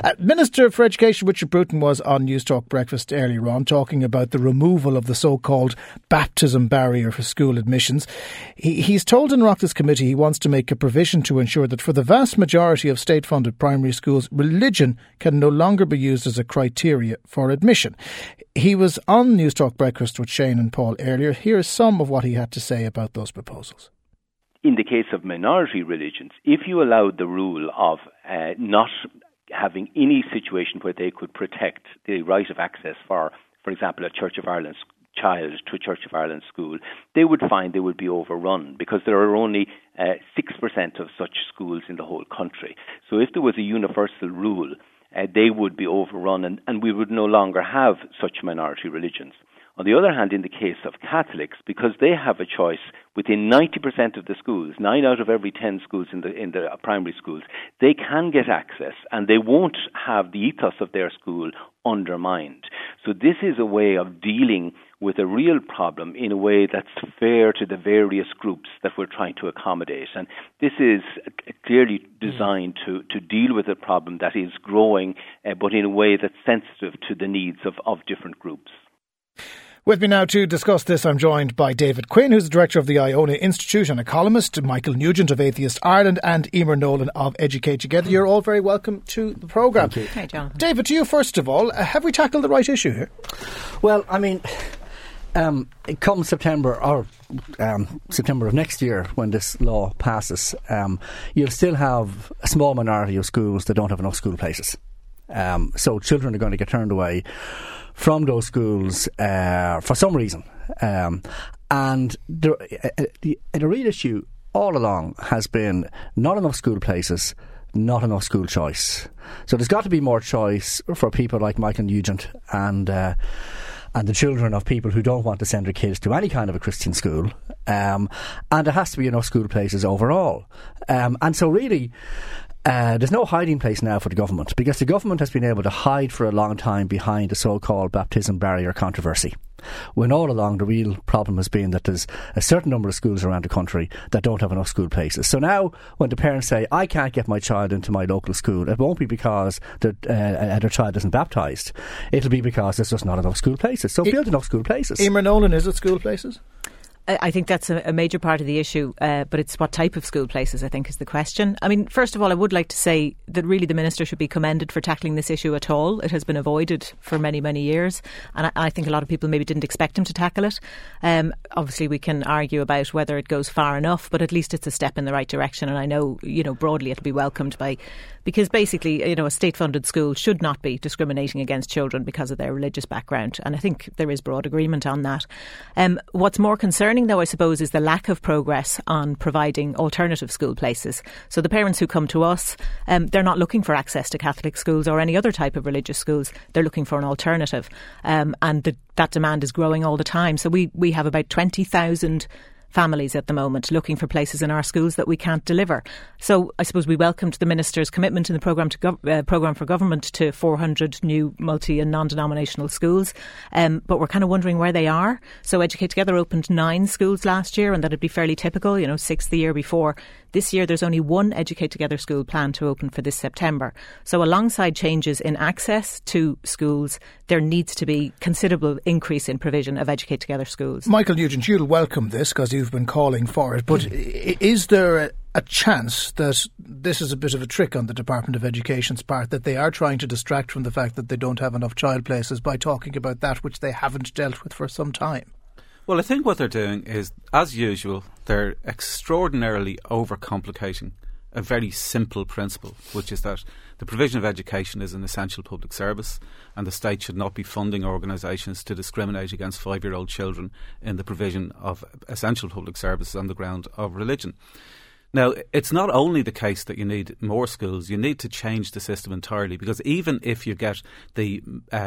Minister for Education Richard Bruton was on Newstalk Breakfast earlier on talking about the removal of the so-called baptism barrier for school admissions. He's told in Oireachtas Committee he wants to make a provision to ensure that for the vast majority of state-funded primary schools, religion can no longer be used as a criteria for admission. He was on Newstalk Breakfast with Shane and Paul earlier. Here is some of what he had to say about those proposals. In the case of minority religions, if you allowed the rule of not having any situation where they could protect the right of access for example, a Church of Ireland child to a Church of Ireland school, they would find they would be overrun because there are only 6% of such schools in the whole country. So if there was a universal rule, they would be overrun and we would no longer have such minority religions. On the other hand, in the case of Catholics, because they have a choice within 90% of the schools, 9 out of every 10 schools in the primary schools, they can get access and they won't have the ethos of their school undermined. So this is a way of dealing with a real problem in a way that's fair to the various groups that we're trying to accommodate. And this is clearly designed to deal with a problem that is growing, but in a way that's sensitive to the needs of different groups. With me now to discuss this, I'm joined by David Quinn, who's the director of the Iona Institute and a columnist, Michael Nugent of Atheist Ireland and Emer Nolan of Educate Together. You're all very welcome to the programme. Hi, Jonathan. David, to you first of all, have we tackled the right issue here? Well, I mean, come September or September of next year, when this law passes, you'll still have a small minority of schools that don't have enough school places. So children are going to get turned away from those schools for some reason. And the real issue all along has been not enough school places, not enough school choice. So there's got to be more choice for people like Michael Nugent and the children of people who don't want to send their kids to any kind of a Christian school. And there has to be enough school places overall. And so really, there's no hiding place now for the government, because the government has been able to hide for a long time behind the so-called baptism barrier controversy, when all along the real problem has been that there's a certain number of schools around the country that don't have enough school places. So now when the parents say, I can't get my child into my local school, it won't be because their child isn't baptised. It'll be because there's just not enough school places. So build enough school places. Emer Nolan, is it school places? I think that's a major part of the issue, but it's what type of school places, I think, is the question. I mean, first of all, I would like to say that really the Minister should be commended for tackling this issue at all. It has been avoided for many, many years, and I think a lot of people maybe didn't expect him to tackle it. Obviously, we can argue about whether it goes far enough, but at least it's a step in the right direction, and I know, broadly it'll be welcomed because basically, a state-funded school should not be discriminating against children because of their religious background, and I think there is broad agreement on that. What's more concerning, though, I suppose, is the lack of progress on providing alternative school places. So the parents who come to us, they're not looking for access to Catholic schools or any other type of religious schools. They're looking for an alternative, and that demand is growing all the time. So we have about 20,000 families at the moment looking for places in our schools that we can't deliver. So I suppose we welcomed the Minister's commitment in the programme for government to 400 new multi and non-denominational schools, but we're kind of wondering where they are. So Educate Together opened 9 schools last year, and that'd be fairly typical, 6 the year before. This year there's only 1 Educate Together school planned to open for this September. So alongside changes in access to schools, there needs to be considerable increase in provision of Educate Together schools. Michael Nugent, you'll welcome this because you've been calling for it, but is there a chance that this is a bit of a trick on the Department of Education's part, that they are trying to distract from the fact that they don't have enough child places by talking about that which they haven't dealt with for some time? Well, I think what they're doing is, as usual, they're extraordinarily overcomplicating a very simple principle, which is that the provision of education is an essential public service, and the state should not be funding organisations to discriminate against 5-year-old children in the provision of essential public services on the ground of religion. Now, it's not only the case that you need more schools, you need to change the system entirely, because even if you get the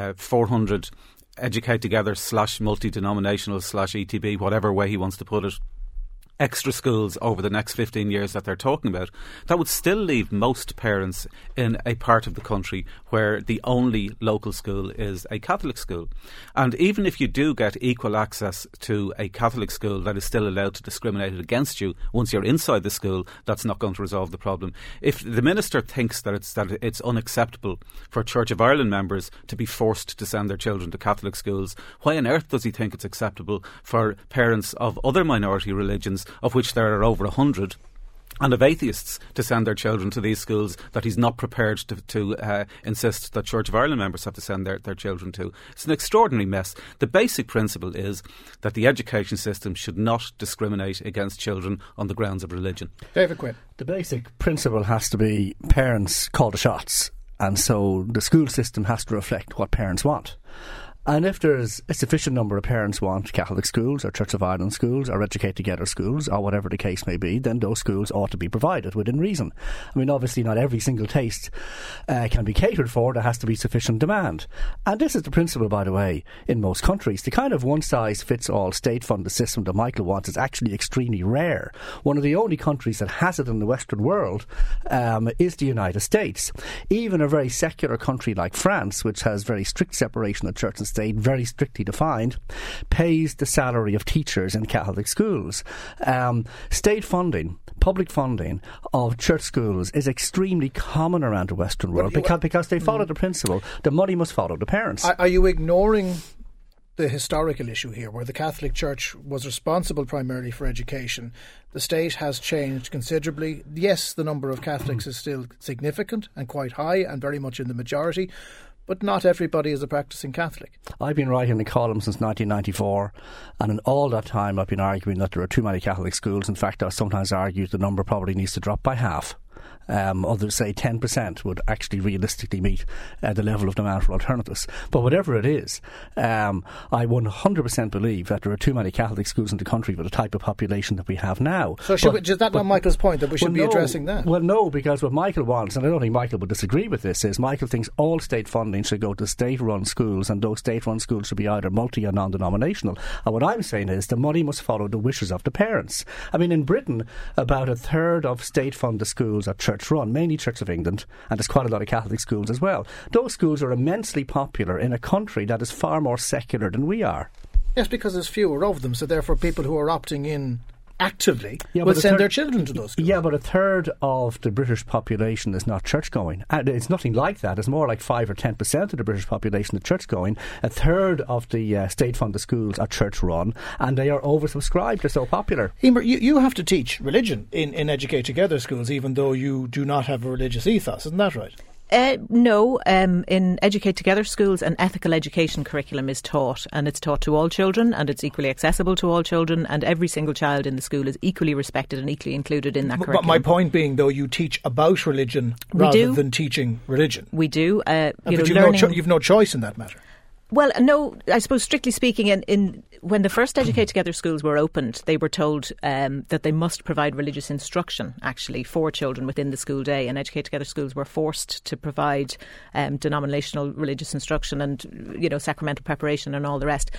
400 Educate Together / multi-denominational / ETB, whatever way he wants to put it, extra schools over the next 15 years that they're talking about, that would still leave most parents in a part of the country where the only local school is a Catholic school. And even if you do get equal access to a Catholic school that is still allowed to discriminate against you once you're inside the school, that's not going to resolve the problem. If the Minister thinks that it's unacceptable for Church of Ireland members to be forced to send their children to Catholic schools, why on earth does he think it's acceptable for parents of other minority religions, of which there are over 100, and of atheists to send their children to these schools that he's not prepared to insist that Church of Ireland members have to send their children to? It's an extraordinary mess. The basic principle is that the education system should not discriminate against children on the grounds of religion. David Quinn. The basic principle has to be parents call the shots, and so the school system has to reflect what parents want. And if there's a sufficient number of parents want Catholic schools or Church of Ireland schools or Educate Together schools or whatever the case may be, then those schools ought to be provided within reason. I mean, obviously not every single taste can be catered for. There has to be sufficient demand. And this is the principle, by the way, in most countries. The kind of one-size-fits-all state-funded system that Michael wants is actually extremely rare. One of the only countries that has it in the Western world is the United States. Even a very secular country like France, which has very strict separation of church and state, very strictly defined, pays the salary of teachers in Catholic schools. State funding, public funding of church schools is extremely common around the Western world because they follow the principle the money must follow the parents. Are you ignoring the historical issue here, where the Catholic Church was responsible primarily for education? The state has changed considerably. Yes, the number of Catholics is still significant and quite high and very much in the majority, but not everybody is a practising Catholic. I've been writing the column since 1994, and in all that time I've been arguing that there are too many Catholic schools. In fact, I sometimes argue the number probably needs to drop by half. Others say 10% would actually realistically meet the level of demand for alternatives. But whatever it is, I 100% believe that there are too many Catholic schools in the country for the type of population that we have now. So is that not Michael's point, that we should be addressing that? Well, no, because what Michael wants, and I don't think Michael would disagree with this, is Michael thinks all state funding should go to state-run schools, and those state-run schools should be either multi or non-denominational. And what I'm saying is the money must follow the wishes of the parents. I mean, in Britain, about a third of state-funded schools are church-run, mainly Church of England, and there's quite a lot of Catholic schools as well. Those schools are immensely popular in a country that is far more secular than we are. Yes, because there's fewer of them, so therefore people who are opting in actively will send their children to those schools. Yeah, but a third of the British population is not church-going. And it's nothing like that. It's more like 5 or 10% of the British population is church-going. A third of the state-funded schools are church-run, and they are oversubscribed. They're so popular. Emer, you have to teach religion in Educate Together schools, even though you do not have a religious ethos. Isn't that right? No, in Educate Together schools, an ethical education curriculum is taught, and it's taught to all children, and it's equally accessible to all children, and every single child in the school is equally respected and equally included in that curriculum. But my point being, though, you teach about religion rather than teaching religion. We do. You've no choice in that matter. Well, no, I suppose strictly speaking, when the first Educate Together schools were opened, they were told that they must provide religious instruction, actually, for children within the school day. And Educate Together schools were forced to provide denominational religious instruction and, sacramental preparation and all the rest.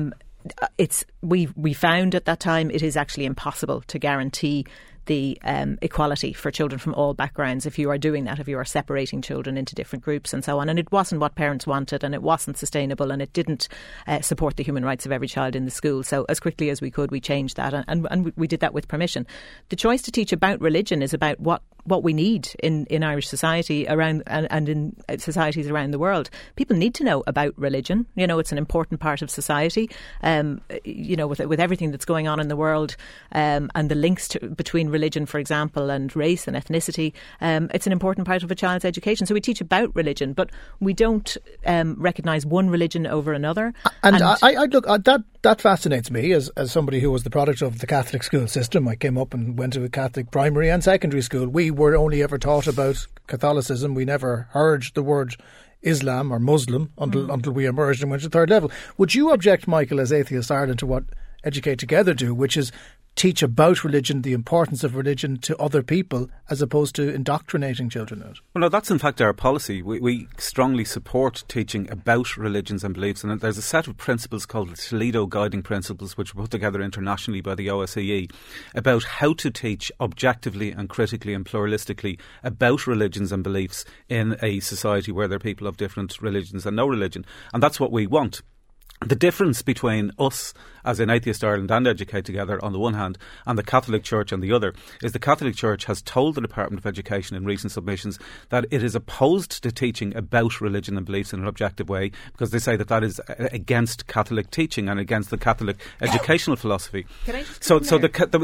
We found at that time it is actually impossible to guarantee the equality for children from all backgrounds if you are doing that, if you are separating children into different groups and so on. And it wasn't what parents wanted, and it wasn't sustainable, and it didn't support the human rights of every child in the school. So as quickly as we could, we changed that, and we did that with permission. The choice to teach about religion is about what we need in Irish society around and in societies around the world. People need to know about religion. It's an important part of society. With everything that's going on in the world and the links between religion, for example, and race and ethnicity, it's an important part of a child's education. So we teach about religion, but we don't recognise one religion over another. And I look that fascinates me as somebody who was the product of the Catholic school system. I came up and went to a Catholic primary and secondary school. We were only ever taught about Catholicism. We never heard the word Islam or Muslim until we emerged and went to third level. Would you object, Michael, as Atheist Ireland, to what Educate Together do, which is teach about religion, the importance of religion to other people, as opposed to indoctrinating children in it. Well, no, that's in fact our policy. We strongly support teaching about religions and beliefs, and there's a set of principles called the Toledo Guiding Principles, which were put together internationally by the OSCE, about how to teach objectively and critically and pluralistically about religions and beliefs in a society where there are people of different religions and no religion. And that's what we want. The difference between us, as in Atheist Ireland and Educate Together on the one hand, and the Catholic Church on the other, is the Catholic Church has told the Department of Education in recent submissions that it is opposed to teaching about religion and beliefs in an objective way, because they say that is against Catholic teaching and against the Catholic educational philosophy. Can I just just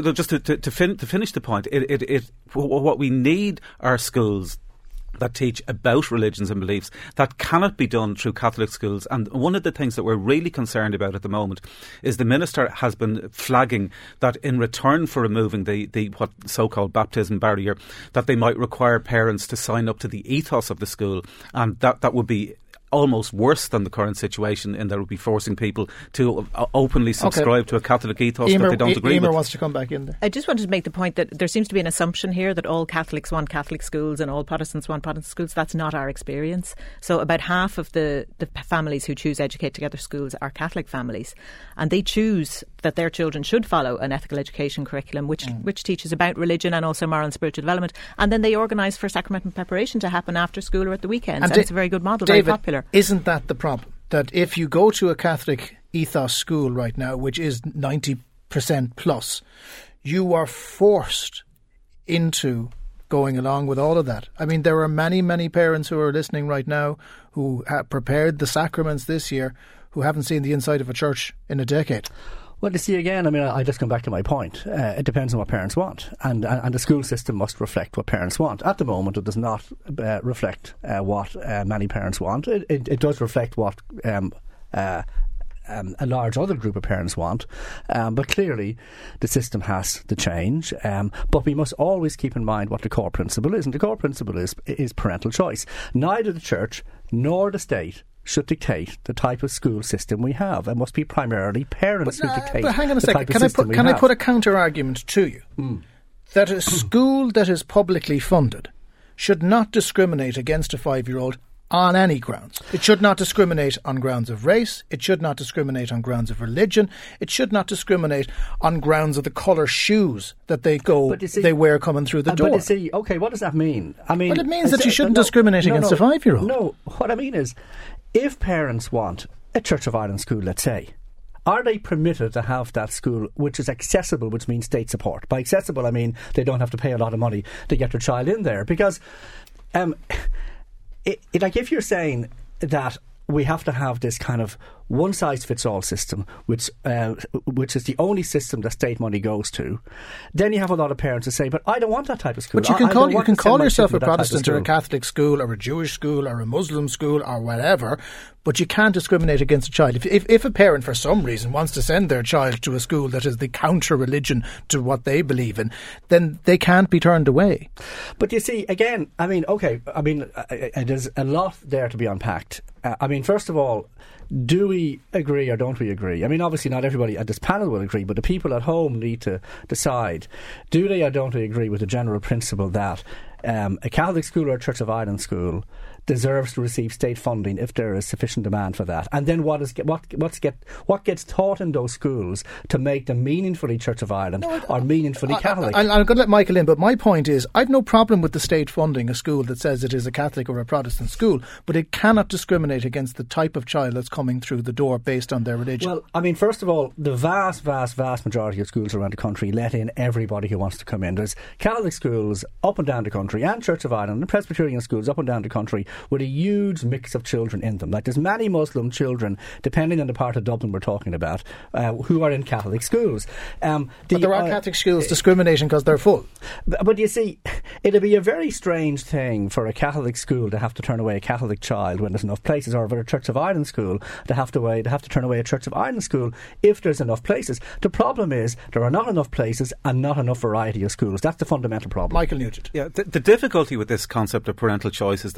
to finish the point, what we need are schools that teach about religions and beliefs. That cannot be done through Catholic schools. And one of the things that we're really concerned about at the moment is the Minister has been flagging that in return for removing the what so-called baptism barrier, that they might require parents to sign up to the ethos of the school, and that would be almost worse than the current situation, in that it would be forcing people to openly subscribe to a Catholic ethos that they don't agree with. Emer wants to come back in there. I just wanted to make the point that there seems to be an assumption here that all Catholics want Catholic schools and all Protestants want Protestant schools. That's not our experience. So about half of the families who choose Educate Together schools are Catholic families, and they choose that their children should follow an ethical education curriculum which teaches about religion and also moral and spiritual development, and then they organise for sacramental preparation to happen after school or at the weekends, and it's a very good model, David, very popular. Isn't that the problem? That if you go to a Catholic ethos school right now, which is 90% plus, you are forced into going along with all of that. I mean, there are many, many parents who are listening right now who have prepared the sacraments this year who haven't seen the inside of a church in a decade. Well, you see, again, I mean, I just come back to my point. It depends on what parents want, and the school system must reflect what parents want. At the moment, it does not reflect what many parents want. It does reflect what a large other group of parents want, but clearly the system has to change. But we must always keep in mind what the core principle is, and the core principle is parental choice. Neither the church nor the state should dictate the type of school system we have. It must be primarily parents who dictate. But hang on a second. Can I put a counter argument to you? That a school that is publicly funded should not discriminate against a 5-year-old on any grounds. It should not discriminate on grounds of race. It should not discriminate on grounds of religion. It should not discriminate on grounds of the colour shoes that they wear coming through the door. But you see, okay, what does that mean? I mean, well, it means that you shouldn't discriminate against a 5-year-old. No, what I mean is, if parents want a Church of Ireland school, let's say, are they permitted to have that school which is accessible, which means state support? By accessible, I mean they don't have to pay a lot of money to get their child in there. Because like if you're saying that we have to have this kind of one-size-fits-all system, which is the only system that state money goes to, then you have a lot of parents who say, but I don't want that type of school. But you can call yourself a Protestant or a Catholic school or a Jewish school or a Muslim school or whatever, but you can't discriminate against a child. If a parent for some reason wants to send their child to a school that is the counter-religion to what they believe in, then they can't be turned away. But you see, again, there's a lot there to be unpacked. First of all, do we agree or don't we agree? I mean, obviously not everybody at this panel will agree, but the people at home need to decide, do they or don't they agree with the general principle that a Catholic school or a Church of Ireland school deserves to receive state funding if there is sufficient demand for that? And then what gets taught in those schools to make them meaningfully Church of Ireland or meaningfully Catholic? I'm going to let Michael in, but my point is I've no problem with the state funding a school that says it is a Catholic or a Protestant school, but it cannot discriminate against the type of child that's coming through the door based on their religion. Well, I mean, first of all, the vast majority of schools around the country let in everybody who wants to come in. There's Catholic schools up and down the country and Church of Ireland and Presbyterian schools up and down the country with a huge mix of children in them. Like there's many Muslim children, depending on the part of Dublin we're talking about, who are in Catholic schools. But there are Catholic schools discriminating because they're full. But you see, it'd be a very strange thing for a Catholic school to have to turn away a Catholic child when there's enough places, or for a Church of Ireland school to have to turn away a Church of Ireland school if there's enough places. The problem is there are not enough places and not enough variety of schools. That's the fundamental problem. Michael Nugent. Yeah, the difficulty with this concept of parental choice is that it sounds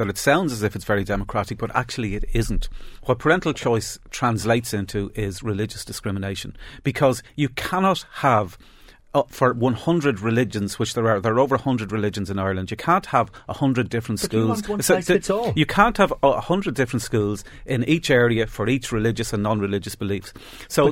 sounds as if it's very democratic, but actually it isn't. What parental choice translates into is religious discrimination, because you cannot have for 100 religions, which there are over 100 religions in Ireland. You can't have 100 different schools. You can't have 100 different schools in each area for each religious and non-religious beliefs. So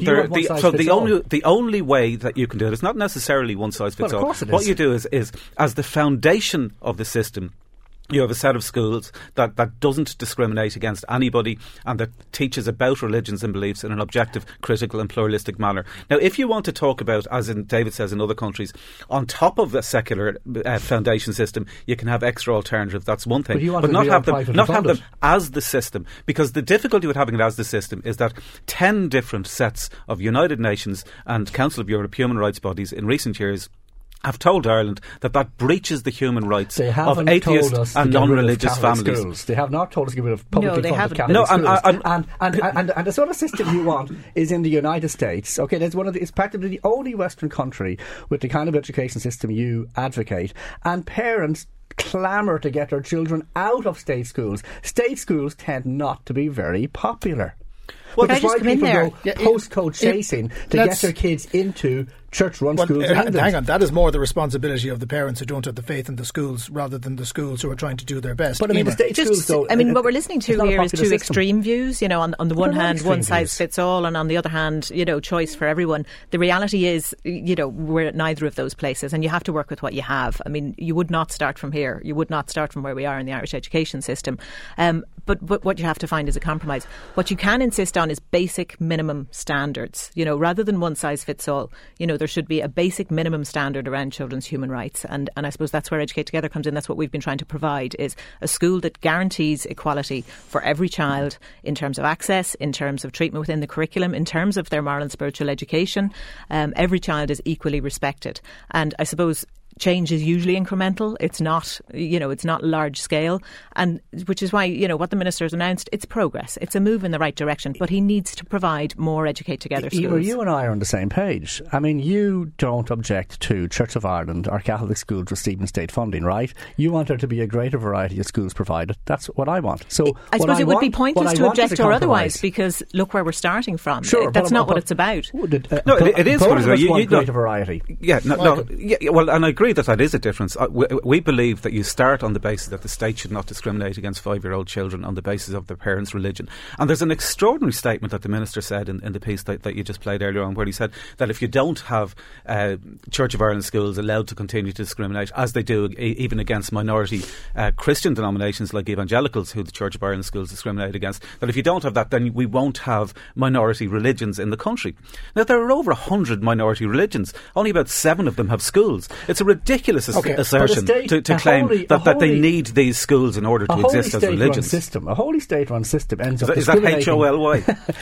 the only way that you can do it is not necessarily one size fits all. What you do is as the foundation of the system, you have a set of schools that doesn't discriminate against anybody and that teaches about religions and beliefs in an objective, critical and pluralistic manner. Now, if you want to talk about, as David says in other countries, on top of the secular foundation system, you can have extra alternatives. That's one thing. But not have them as the system. Because the difficulty with having it as the system is that 10 different sets of United Nations and Council of Europe human rights bodies in recent years have told Ireland that breaches the human rights of atheist and non-religious families. Schools. They have not told us to get rid of publicly funded Catholic schools. And the sort of system you want is in the United States. Okay, it's practically the only Western country with the kind of education system you advocate, and parents clamour to get their children out of state schools. State schools tend not to be very popular. Well, that's why people go postcode chasing to get their kids into church-run schools in England. Hang on, that is more the responsibility of the parents who don't have the faith in the schools rather than the schools who are trying to do their best. But I mean, the state schools, though... what we're listening to here is two extreme views. You know, on the one hand, one size fits all, and on the other hand, choice for everyone. The reality is, we're at neither of those places, and you have to work with what you have. I mean, you would not start from here. You would not start from where we are in the Irish education system. But what you have to find is a compromise. What you can insist on is basic minimum standards. Rather than one size fits all, there should be a basic minimum standard around children's human rights. And I suppose that's where Educate Together comes in. That's what we've been trying to provide, is a school that guarantees equality for every child in terms of access, in terms of treatment within the curriculum, in terms of their moral and spiritual education. Every child is equally respected. And I suppose change is usually incremental. It's not, it's not large scale, and which is why, what the Minister has announced, it's progress. It's a move in the right direction, but he needs to provide more Educate Together schools. You and I are on the same page. I mean, you don't object to Church of Ireland or Catholic schools receiving state funding, right? You want there to be a greater variety of schools provided. That's what I want. So I suppose it would be pointless to object or otherwise, because look where we're starting from. Sure, that's not what it's about. It is. You want greater variety. Yeah, well, and I agree that is a difference. We believe that you start on the basis that the state should not discriminate against 5-year-old children on the basis of their parents' religion. And there's an extraordinary statement that the Minister said in the piece that you just played earlier on, where he said that if you don't have Church of Ireland schools allowed to continue to discriminate, as they do even against minority Christian denominations like evangelicals, who the Church of Ireland schools discriminate against, that if you don't have that, then we won't have minority religions in the country. Now, there are over 100 minority religions. Only about 7 of them have schools. It's a ridiculous assertion to claim that they need these schools in order to exist as religions. A wholly state-run system ends up Is that HOLY?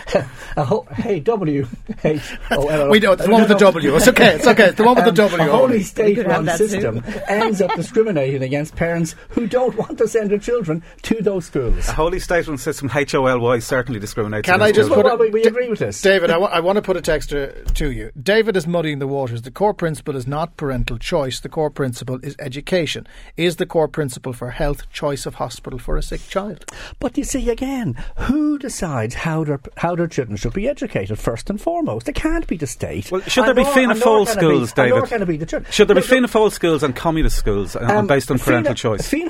Hey, W-H-O-L-Y. We know, the one with the W. It's okay. The one with the W. A wholly state-run system ends up discriminating against parents who don't want to send their children to those schools. A wholly state-run system, HOLY, certainly discriminates against children. We agree with this. David, I want to put a text to you. David is muddying the waters. The core principle is not parental choice. The core principle is education. Is the core principle for health choice of hospital for a sick child? But you see, again, who decides how their children should be educated first and foremost? It can't be the state. Well, should there be Fianna Fáil schools, David? Should there be Fianna Fáil schools and communist schools based on parental choice? Fianna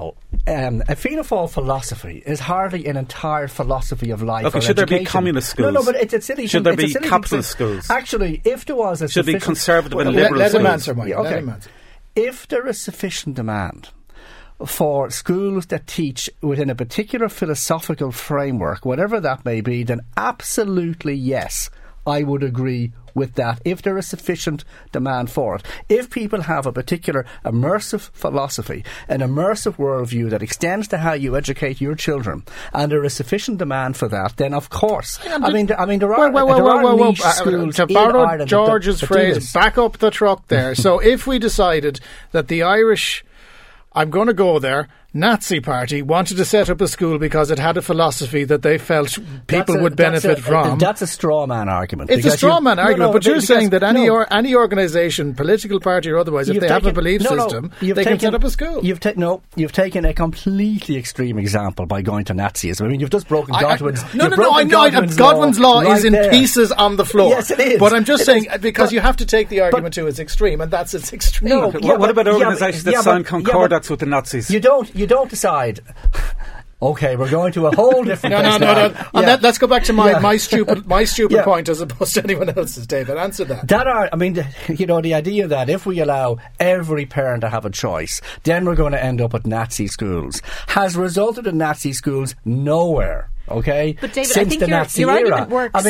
Fáil philosophy is hardly an entire philosophy of life. Okay, should there be communist schools? No, but it's a silly. Should there be capitalist schools? Actually, if there was a should be conservative and liberal schools. Let him answer, Mike. Let him answer. If there is sufficient demand for schools that teach within a particular philosophical framework, whatever that may be, then absolutely yes, I would agree with that, if there is sufficient demand for it. If people have a particular immersive philosophy, an immersive worldview that extends to how you educate your children, and there is sufficient demand for that, then of course. There are niche schools to borrow George's phrase, back up the truck there. So if we decided that the Irish, I'm going to go there, Nazi Party wanted to set up a school because it had a philosophy that they felt people would benefit from. That's a straw man argument. It's a straw man argument, but you're saying that any organisation, political party or otherwise, if they have a belief system, they can set up a school. You've taken a completely extreme example by going to Nazism. I mean, you've just broken Godwin's. I know. Godwin's law is in pieces on the floor. Yes, it is. But I'm just saying, because you have to take the argument to its extreme, and that's its extreme. No, what about organisations that sign concordats with the Nazis? You don't decide. Okay, we're going to a whole different. No. Let's go back to my stupid point as opposed to anyone else's. David, answer that. The idea that if we allow every parent to have a choice, then we're going to end up at Nazi schools, has resulted in Nazi schools nowhere. Okay, but David, since I think the Nazi your era. argument works. Emer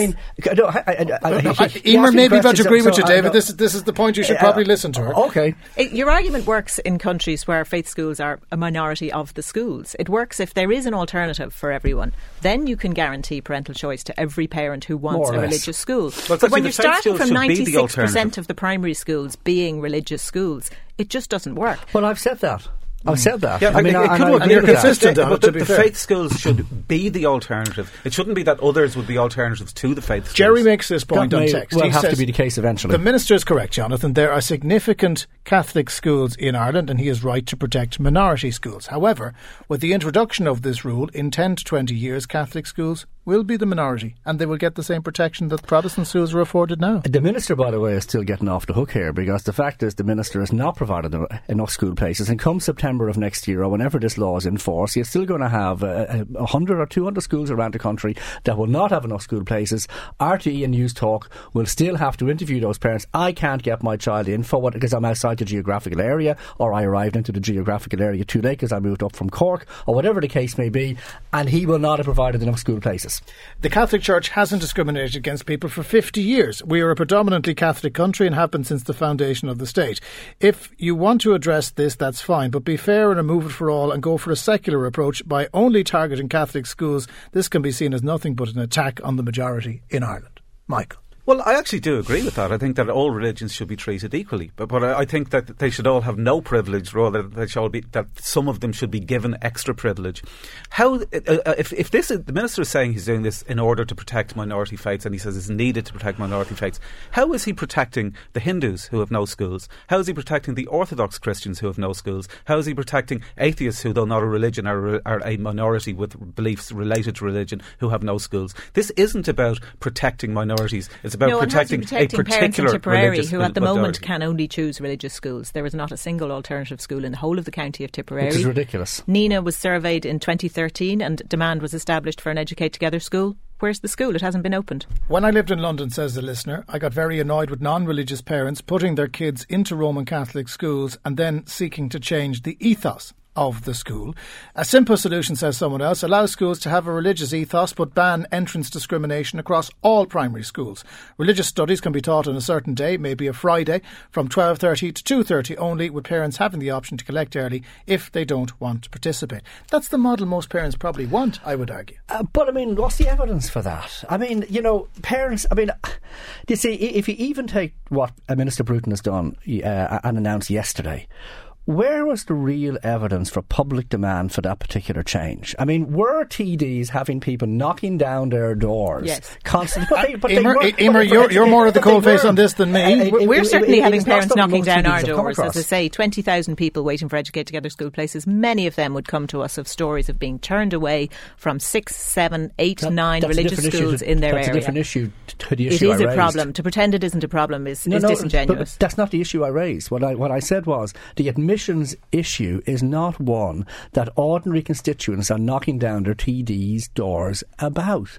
maybe about to agree with you, David. This is the point you should probably listen to her. Okay, your argument works in countries where faith schools are a minority of the schools. It works if there is an alternative for everyone. Then you can guarantee parental choice to every parent who wants a religious school. But when you're starting from 96% of the primary schools being religious schools, it just doesn't work. Well, I've said that. I've said that. Yeah, and you're consistent on it, but the faith schools should be the alternative. It shouldn't be that others would be alternatives to the faith schools. Jerry makes this point on text. Will have to be the case eventually. The Minister is correct, Jonathan. There are significant Catholic schools in Ireland, and he is right to protect minority schools. However, with the introduction of this rule, in 10 to 20 years, Catholic schools will be the minority, and they will get the same protection that Protestant schools are afforded now. The Minister, by the way, is still getting off the hook here, because the fact is the Minister has not provided enough school places, and come September of next year, or whenever this law is in force, you're still going to have 100 or 200 schools around the country that will not have enough school places. RTE and News Talk will still have to interview those parents. I can't get my child in for what, because I'm outside the geographical area, or I arrived into the geographical area too late because I moved up from Cork, or whatever the case may be, and he will not have provided enough school places. The Catholic Church hasn't discriminated against people for 50 years. We are a predominantly Catholic country and have been since the foundation of the state. If you want to address this, that's fine, but be fair and remove it for all and go for a secular approach. By only targeting Catholic schools, this can be seen as nothing but an attack on the majority in Ireland. Michael. Well, I actually do agree with that. I think that all religions should be treated equally, but I think that they should all have no privilege, rather that some of them should be given extra privilege. How if this is, the Minister is saying he's doing this in order to protect minority faiths, and he says it's needed to protect minority faiths, how is he protecting the Hindus who have no schools? How is he protecting the Orthodox Christians who have no schools? How is he protecting atheists who, though not a religion, are a minority with beliefs related to religion who have no schools? This isn't about protecting minorities. It's about protecting a particular parents in Tipperary who at the minority. moment can only choose religious schools. There is not a single alternative school in the whole of the county of Tipperary. Which is ridiculous. Nina was surveyed in 2013 and demand was established for an Educate Together school. Where's the school? It hasn't been opened. When I lived in London, says the listener, I got very annoyed with non-religious parents putting their kids into Roman Catholic schools and then seeking to change the ethos of the school. A simple solution, says someone else, allow schools to have a religious ethos but ban entrance discrimination across all primary schools. Religious studies can be taught on a certain day, maybe a Friday, from 12:30 to 2:30 only, with parents having the option to collect early if they don't want to participate. That's the model most parents probably want, I would argue. But I mean, what's the evidence for that? I mean, parents, you see, if you even take what Minister Bruton has done and announced yesterday, where was the real evidence for public demand for that particular change? I mean, were TDs having people knocking down their doors constantly? Emer, you're more of the coalface on this than me. We're certainly having parents knocking down our doors. As I say, 20,000 people waiting for Educate Together school places. Many of them would come to us of stories of being turned away from 6, 7, 8, 9 religious schools in their area. That's a different issue to the issue I raised. It is a problem. To pretend it isn't a problem is disingenuous. But that's not the issue I raised. What I said was the admissions issue is not one that ordinary constituents are knocking down their TD's doors about.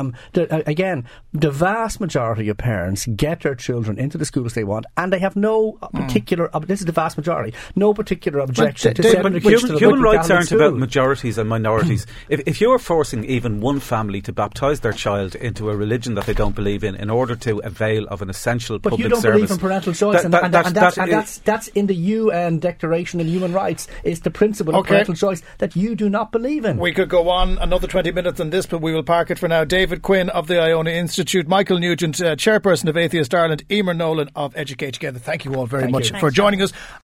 Again, the vast majority of parents get their children into the schools they want, and they have no particular, this is the vast majority, no particular objection to sending kids to the human rights Catholic aren't school. about majorities and minorities. If you're forcing even one family to baptise their child into a religion that they don't believe in order to avail of an essential public service... But you don't believe in parental choice, that's in the UN Declaration on Human Rights, is the principle of parental choice that you do not believe in. We could go on another 20 minutes on this, but we will park it for now. David Quinn of the Iona Institute, Michael Nugent, chairperson of Atheist Ireland, Emer Nolan of Educate Together. Thank you all very much for joining us.